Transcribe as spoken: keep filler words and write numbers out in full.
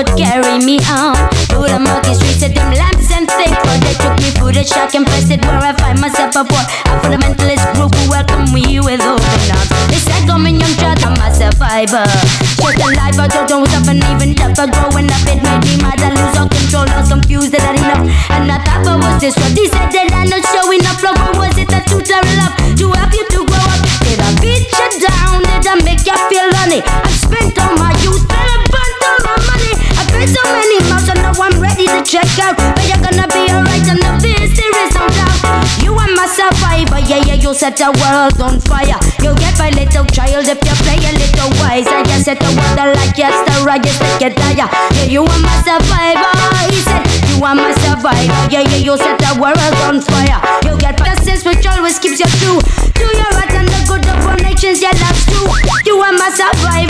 would carry me on through the murky streets of them lamps and things. But they took me through the shock and pressed it where I find myself before a fundamentalist group who welcome me with open arms. They said coming young child, I'm a survivor. Just a life I don't have and even tougher. Growing up it made me mad. I lose all control, I was confused that I didn't love. And I thought I was this what they said that I'm not showing up. Love, or was it a tutor love to help you to grow up? Did I beat you down? Did I make you feel honey? I spent all my youth, then I burnt all my money. I paid so many mouths, and now I'm ready to check out. But you're gonna be alright, and of this there is no doubt. You are my survivor, yeah, yeah, you set the world on fire. You'll get my little child if you play a little wise. I just set the world alight, yes, the riot, take it higher. Yeah, you are my survivor, he said. You are my survivor, yeah, yeah, you set the world on fire. You get my sense which always keeps you true. Do your right and the good of all nations, yeah, that's true. You are my survivor.